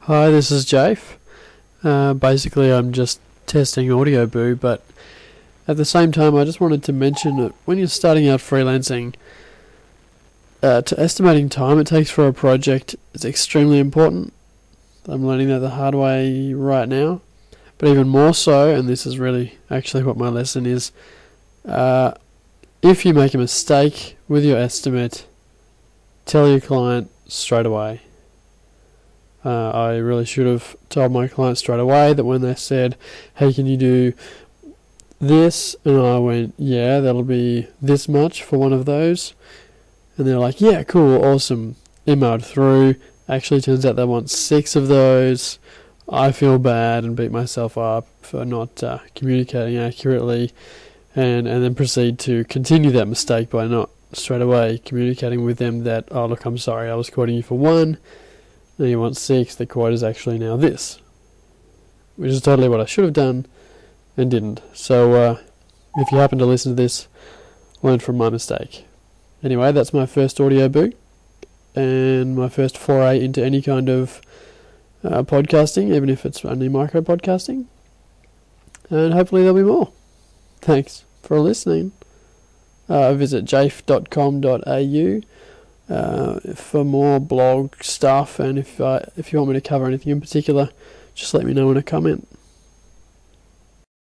Hi, this is Jafe. Basically, I'm just testing Audioboo, but at the same time, I just wanted to mention that when you're starting out freelancing, to estimating time it takes for a project is extremely important. I'm learning that the hard way right now, but even more so, and this is really actually what my lesson is, if you make a mistake with your estimate, tell your client straight away. I really should have told my client straight away that when they said, hey, can you do this? And I went, yeah, that'll be this much for one of those. And they're like, yeah, cool, awesome. Emailed through. Actually, turns out they want 6 of those. I feel bad and beat myself up for not communicating accurately, and then proceed to continue that mistake by not straight away communicating with them that, oh, look, I'm sorry, I was quoting you for 1. Now you want 6, the quote is actually now this, which is totally what I should have done and didn't. So if you happen to listen to this, learn from my mistake. Anyway, that's my first Audioboo and my first foray into any kind of podcasting, even if it's only micro podcasting. And hopefully there'll be more. Thanks for listening. Visit jafe.com.au for more blog stuff, and if you want me to cover anything in particular, just let me know in a comment.